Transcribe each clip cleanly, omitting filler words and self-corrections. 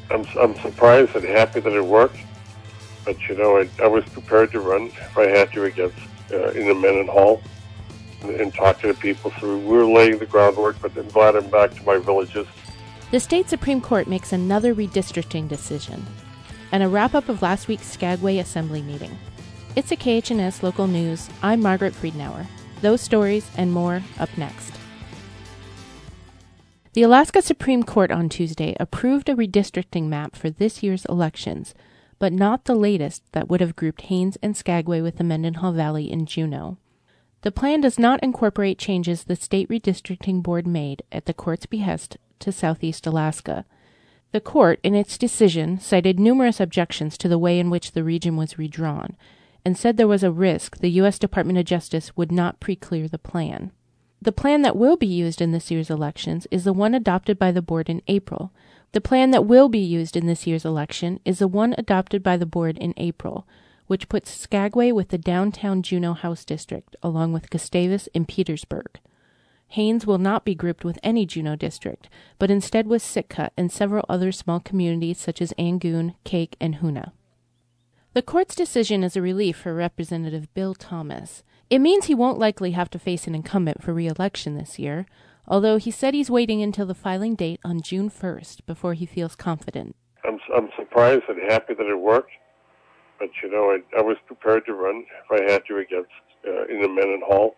I'm surprised and happy that it worked, but I was prepared to run if I had to against in the Mendenhall and talk to the people through. We were laying the groundwork, but I'm glad I'm back to my villages. The state Supreme Court makes another redistricting decision, and a wrap-up of last week's Skagway Assembly meeting. It's a KHNS Local News. I'm Margaret Friedenauer. Those stories and more up next. The Alaska Supreme Court on Tuesday approved a redistricting map for this year's elections, but not the latest that would have grouped Haines and Skagway with the Mendenhall Valley in Juneau. The plan does not incorporate changes the State Redistricting Board made at the court's behest to Southeast Alaska. The court, in its decision, cited numerous objections to the way in which the region was redrawn, and said there was a risk the U.S. Department of Justice would not pre-clear the plan. The plan that will be used in this year's elections is the one adopted by the board in April. The plan that will be used in this year's election is the one adopted by the board in April, which puts Skagway with the downtown Juneau House District, along with Gustavus and Petersburg. Haines will not be grouped with any Juneau district, but instead with Sitka and several other small communities such as Angoon, Cake, and Hoonah. The court's decision is a relief for Representative Bill Thomas. It means he won't likely have to face an incumbent for re-election this year, although he said he's waiting until the filing date on June 1st before he feels confident. I'm surprised and happy that it worked, but I was prepared to run if I had to against in the Mendenhall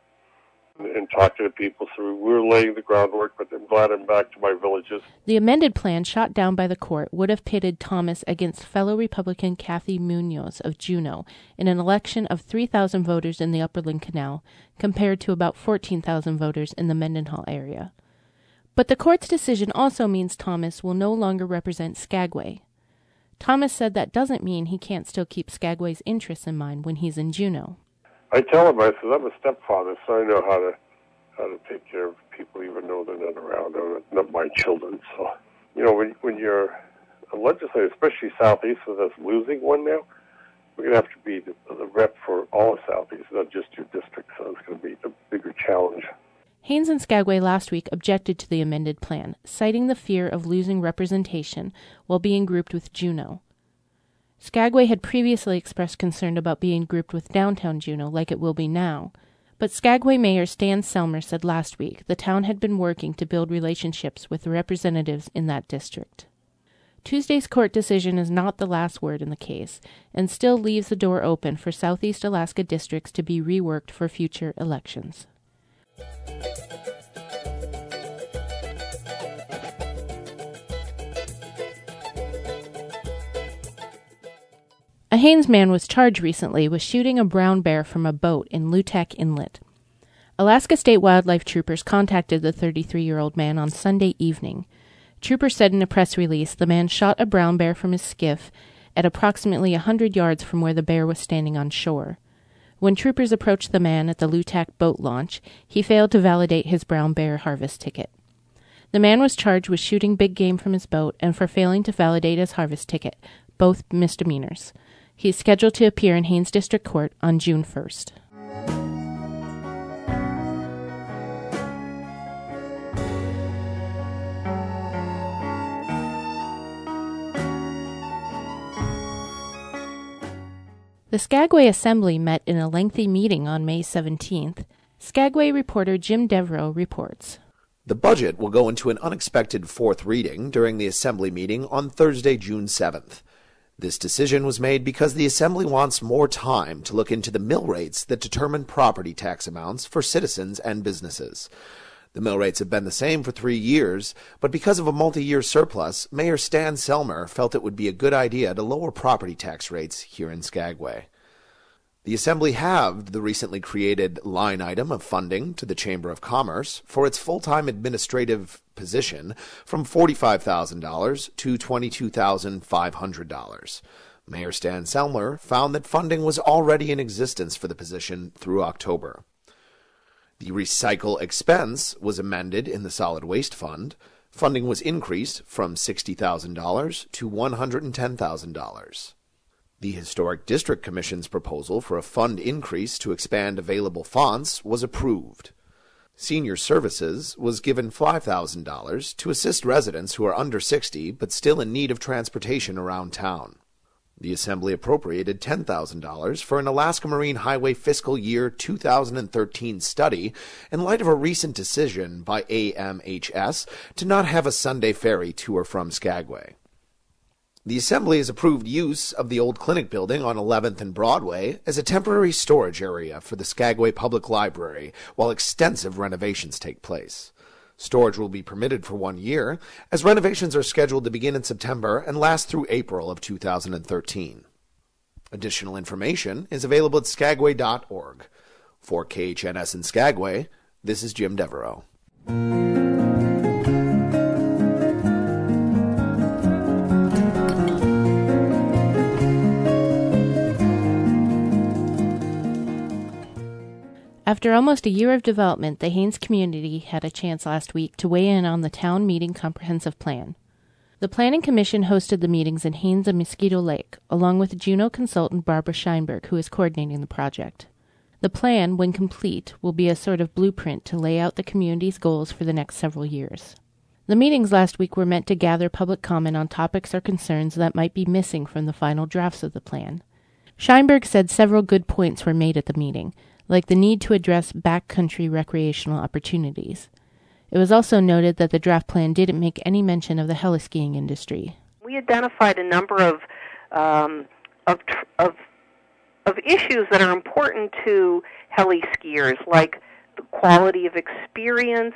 and talk to the people through. We were laying the groundwork, but I'm glad I'm back to my villages. The amended plan shot down by the court would have pitted Thomas against fellow Republican Kathy Munoz of Juneau in an election of 3,000 voters in the Upperland Canal, compared to about 14,000 voters in the Mendenhall area. But the court's decision also means Thomas will no longer represent Skagway. Thomas said that doesn't mean he can't still keep Skagway's interests in mind when he's in Juneau. I tell him, I said, I'm a stepfather, so I know how to take care of people even though they're not around. They're not my children. So, when you're a legislator, especially Southeast, with us losing one now, we're going to have to be the rep for all of Southeast, not just your district. So it's going to be the bigger challenge. Haines and Skagway last week objected to the amended plan, citing the fear of losing representation while being grouped with Juneau. Skagway had previously expressed concern about being grouped with downtown Juneau like it will be now, but Skagway Mayor Stan Selmer said last week the town had been working to build relationships with the representatives in that district. Tuesday's court decision is not the last word in the case, and still leaves the door open for Southeast Alaska districts to be reworked for future elections. A Haines man was charged recently with shooting a brown bear from a boat in Lutak Inlet. Alaska State Wildlife Troopers contacted the 33-year-old man on Sunday evening. Troopers said in a press release the man shot a brown bear from his skiff at approximately 100 yards from where the bear was standing on shore. When troopers approached the man at the Lutak boat launch, he failed to validate his brown bear harvest ticket. The man was charged with shooting big game from his boat and for failing to validate his harvest ticket, both misdemeanors. He is scheduled to appear in Haines District Court on June 1st. The Skagway Assembly met in a lengthy meeting on May 17th. Skagway reporter Jim Devereaux reports. The budget will go into an unexpected fourth reading during the Assembly meeting on Thursday, June 7th. This decision was made because the Assembly wants more time to look into the mill rates that determine property tax amounts for citizens and businesses. The mill rates have been the same for 3 years, but because of a multi-year surplus, Mayor Stan Selmer felt it would be a good idea to lower property tax rates here in Skagway. The Assembly halved the recently created line item of funding to the Chamber of Commerce for its full-time administrative position from $45,000 to $22,500. Mayor Stan Selmer found that funding was already in existence for the position through October. The recycle expense was amended in the Solid Waste Fund. Funding was increased from $60,000 to $110,000. The Historic District Commission's proposal for a fund increase to expand available fonts was approved. Senior Services was given $5,000 to assist residents who are under 60 but still in need of transportation around town. The Assembly appropriated $10,000 for an Alaska Marine Highway fiscal year 2013 study in light of a recent decision by AMHS to not have a Sunday ferry to or from Skagway. The Assembly has approved use of the old clinic building on 11th and Broadway as a temporary storage area for the Skagway Public Library while extensive renovations take place. Storage will be permitted for 1 year, as renovations are scheduled to begin in September and last through April of 2013. Additional information is available at skagway.org. For KHNS in Skagway, this is Jim Devereaux. After almost a year of development, the Haines community had a chance last week to weigh in on the town meeting comprehensive plan. The Planning Commission hosted the meetings in Haines and Mosquito Lake, along with Juneau consultant Barbara Scheinberg, who is coordinating the project. The plan, when complete, will be a sort of blueprint to lay out the community's goals for the next several years. The meetings last week were meant to gather public comment on topics or concerns that might be missing from the final drafts of the plan. Scheinberg said several good points were made at the meeting, like the need to address backcountry recreational opportunities. It was also noted that the draft plan didn't make any mention of the heli-skiing industry. We identified a number of issues that are important to heli-skiers, like the quality of experience,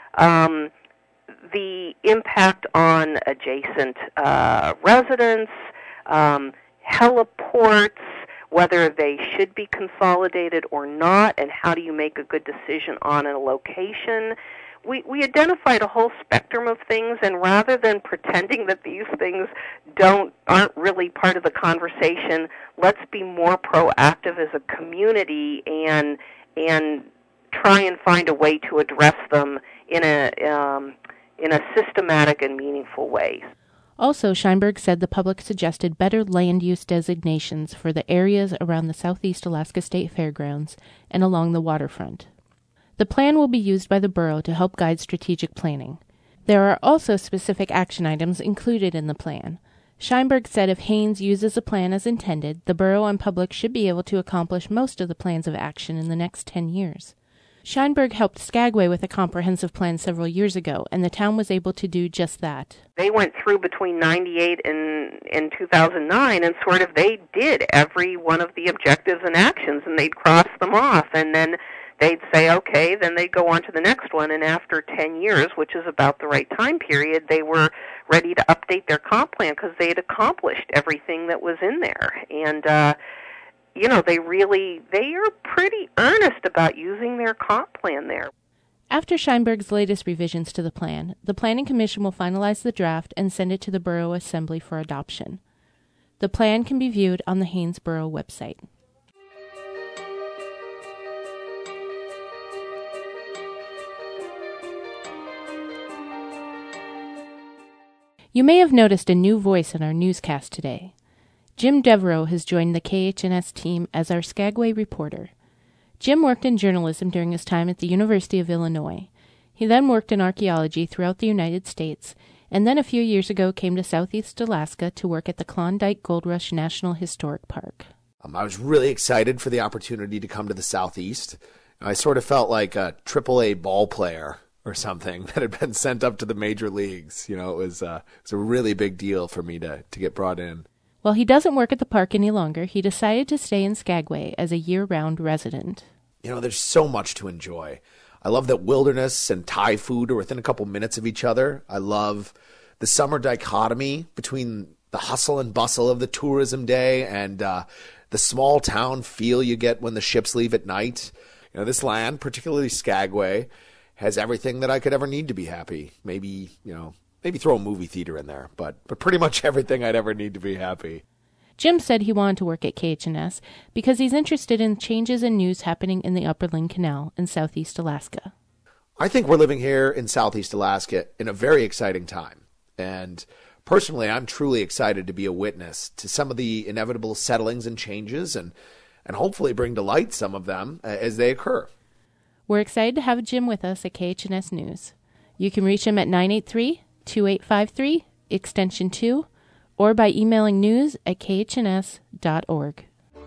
the impact on adjacent residents, heliports, whether they should be consolidated or not, and how do you make a good decision on a location. We identified a whole spectrum of things, and rather than pretending that these things aren't really part of the conversation, let's be more proactive as a community and try and find a way to address them in a systematic and meaningful way. Also, Scheinberg said the public suggested better land use designations for the areas around the Southeast Alaska State Fairgrounds and along the waterfront. The plan will be used by the borough to help guide strategic planning. There are also specific action items included in the plan. Scheinberg said if Haines uses the plan as intended, the borough and public should be able to accomplish most of the plans of action in the next 10 years. Scheinberg helped Skagway with a comprehensive plan several years ago, and the town was able to do just that. They went through between 98 and 2009, and sort of they did every one of the objectives and actions, and they'd cross them off, and then they'd say, okay, then they'd go on to the next one, and after 10 years, which is about the right time period, they were ready to update their comp plan because they had accomplished everything that was in there. And they are pretty earnest about using their comp plan there. After Scheinberg's latest revisions to the plan, the Planning Commission will finalize the draft and send it to the Borough Assembly for adoption. The plan can be viewed on the Haines Borough website. You may have noticed a new voice in our newscast today. Jim Devereaux has joined the KHNS team as our Skagway reporter. Jim worked in journalism during his time at the University of Illinois. He then worked in archaeology throughout the United States, and then a few years ago came to Southeast Alaska to work at the Klondike Gold Rush National Historic Park. I was really excited for the opportunity to come to the Southeast. I sort of felt like a AAA ball player or something that had been sent up to the major leagues. It was a really big deal for me to get brought in. While he doesn't work at the park any longer, he decided to stay in Skagway as a year-round resident. There's so much to enjoy. I love that wilderness and Thai food are within a couple minutes of each other. I love the summer dichotomy between the hustle and bustle of the tourism day and the small town feel you get when the ships leave at night. This land, particularly Skagway, has everything that I could ever need to be happy. Maybe throw a movie theater in there, but pretty much everything I'd ever need to be happy. Jim said he wanted to work at KHNS because he's interested in changes and news happening in the Upper Lynn Canal in Southeast Alaska. I think we're living here in Southeast Alaska in a very exciting time. And personally, I'm truly excited to be a witness to some of the inevitable settlings and changes and hopefully bring to light some of them as they occur. We're excited to have Jim with us at KHNS News. You can reach him at 983-2853, extension 2, or by emailing news@khns.org.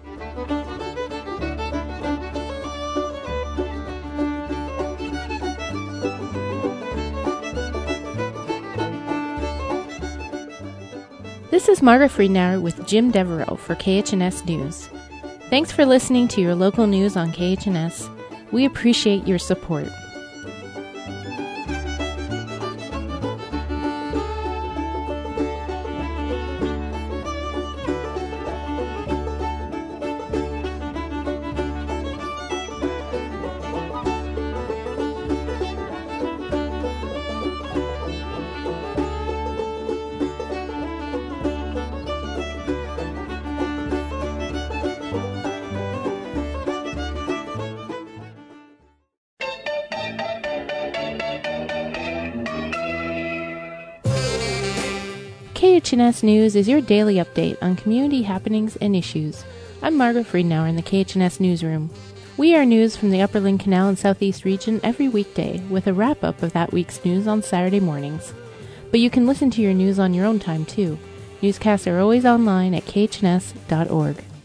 This is Margaret Friedenauer with Jim Devereaux for KHNS News. Thanks for listening to your local news on KHNS. We appreciate your support. KHNS News is your daily update on community happenings and issues. I'm Margaret Friedenauer in the KHNS Newsroom. We air news from the Upper Lynn Canal and Southeast region every weekday, with a wrap-up of that week's news on Saturday mornings. But you can listen to your news on your own time, too. Newscasts are always online at khns.org.